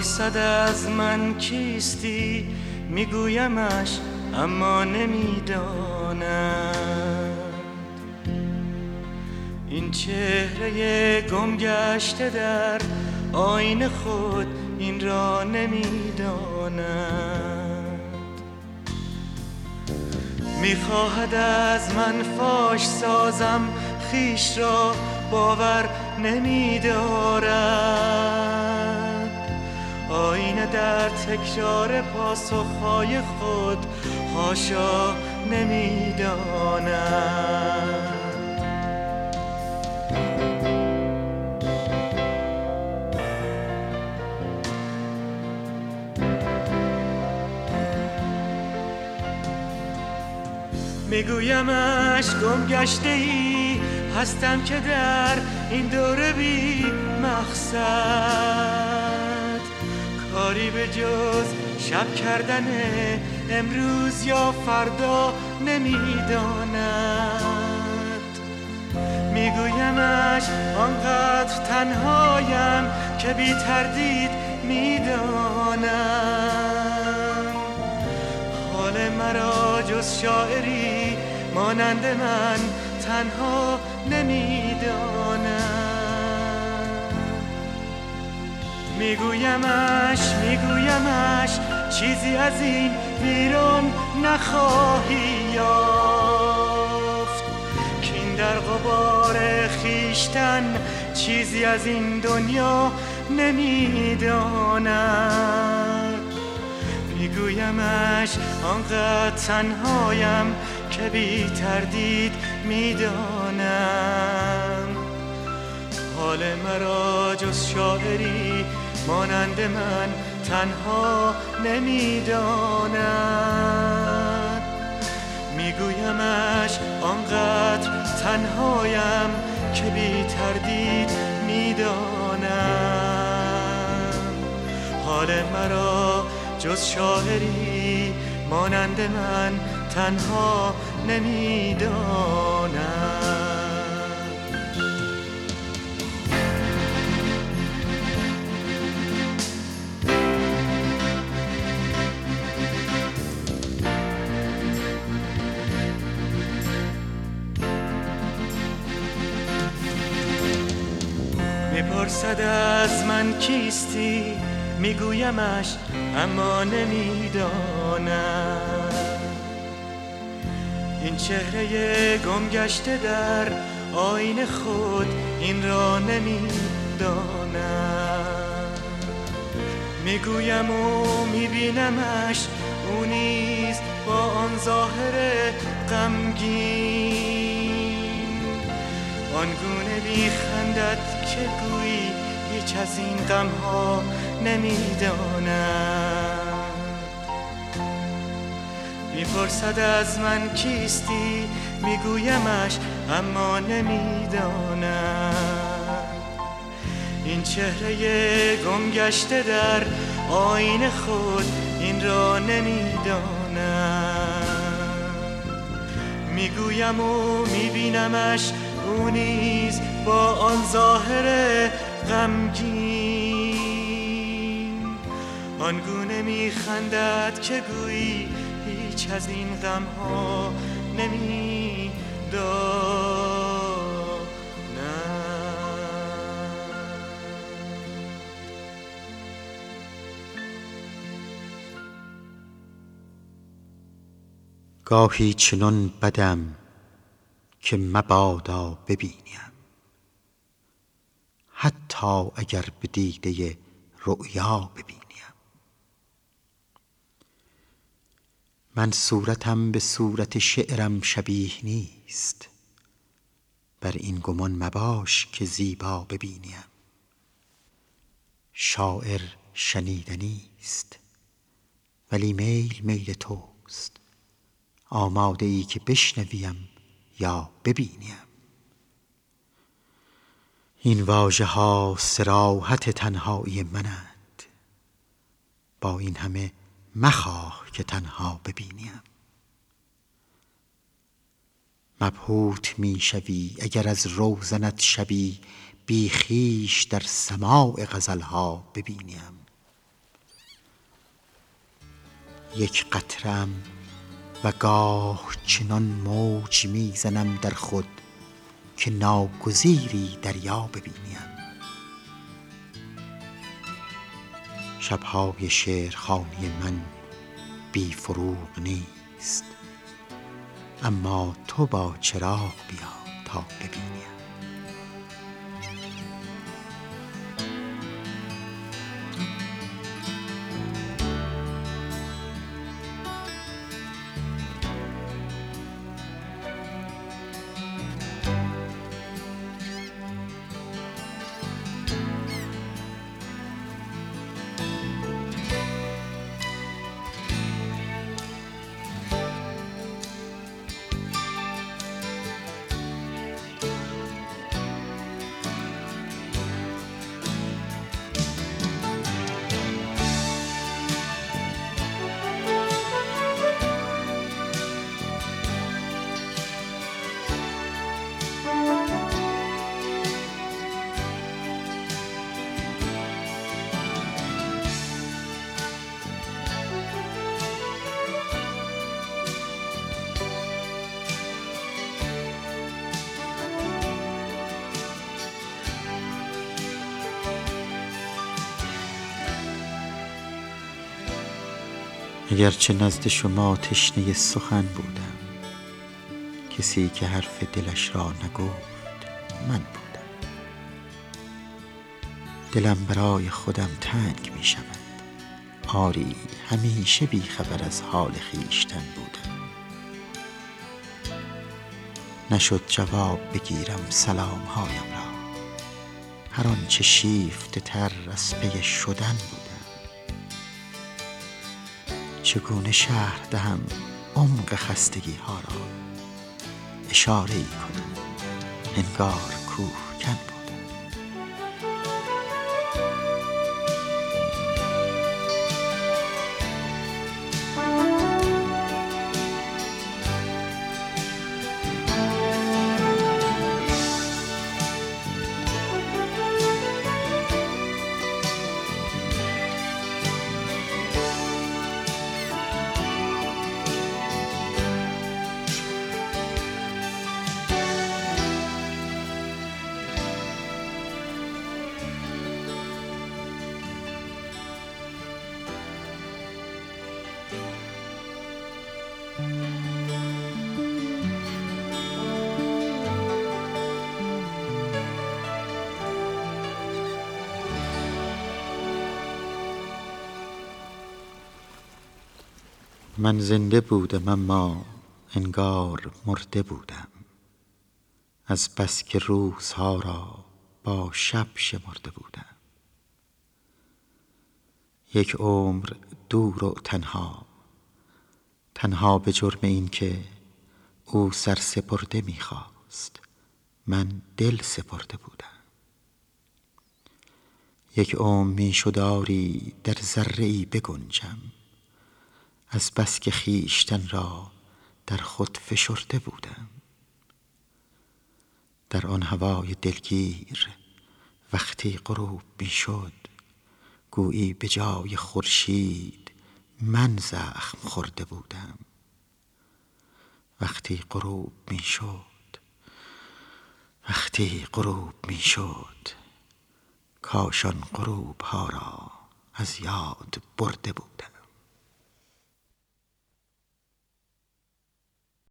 میپرسد از من کیستی، میگویمش اما نمیداند. این چهره گم گشته در آینه خود این را نمیداند. میخواهد از من فاش سازم، خویش را باور نمیدارد. آینه در تکرار پاسخهای خود حاشا نمیداند. میگویمش گم گشته ای هستم که در این دوره بی مقصد، کاری به جز شب کردن امروز یا فردا نمیداند. میگویمش آنقدر تنهایم که بی تردید میدانم. حال مرا جز شاعری مانند من تنها نمیدانم. میگویمش چیزی از این ویران نخواهی یافت، که این در غبار خیشتن چیزی از این دنیا نمیداند. میگویمش آنقدر تنهایم که بی تردید میدانم. حال مرا جز شاعری مانند من تنها نمیداند. میگویمش آنقدر تنهایم که بی تردید میدانم. حال مرا جز شاعری مانند من تنها نمیدانم. میپرسد از من کیستی، میگویمش اما نمیدانم. این چهره گم گشته در آینه خود این را نمیدانم. میگویم و میبینمش او نیز با آن ظاهر غمگین، آنگونه میخندد که گویی هیچ از این غمها نمیداند. میپرسد از من کیستی، میگویمش اما نمیداند. این چهره گم گشته در آینه خود این را نمیداند. میگویم و میبینمش او نیز با آن ظاهر غمگین، آنگونه میخندد که گویی هیچ از این غمها نمیداند. گاهی چنان بدم که مبادا ببینیم، حتی اگر به دیده رؤیا ببینیم. من صورتم به صورت شعرم شبیه نیست، بر این گمان مباش که زیبا ببینیم. شاعر شنیدنی است ولی میل توست، آماده ای که بشنویم یا ببینیم. این واژه ها صراحت تنهایی منند، با این همه مخواه که تنها ببینیم. مبهوت می شوی اگر از روزنت شبی بی خویش در سماع غزلها ببینیم. یک قطره‌ام و گاه چنان موج میزنم در خود که ناگزیری دریا ببینیم. شب‌های شعرخوانی من بی فروغ نیست، اما تو با چراغ بیا تا ببینیم. اگرچه نزد شما تشنه سخن بودم، کسی که حرف دلش را نگفت من بودم. دلم برای خودم تنگ می شود، آری همیشه بی خبر از حال خویشتن بودم. نشد جواب بگیرم سلام هایم را، هر آنچه شیفته تر از پی شدن بودم. چگونه شرح دهم عمق خستگی ها را، اشاره ای کنم انگار کوهکن بودم. من زنده بودم اما انگار مرده بودم، از بس که روزها را با شب شمرده بودم. یک عمر دور و تنها به جرم این که او سرسپرده می‌خواست، من دل سپرده بودم. یک عمر می‌شد آری در ذره‌ای بگنجم، از بس که خویشتن را در خود فشرده بودم. در آن هوای دلگیر وقتی غروب می‌شد، گویی به جای خورشید من زخم خورده بودم. وقتی غروب می‌شد کاش آن غروب ها را از یاد برده بودم.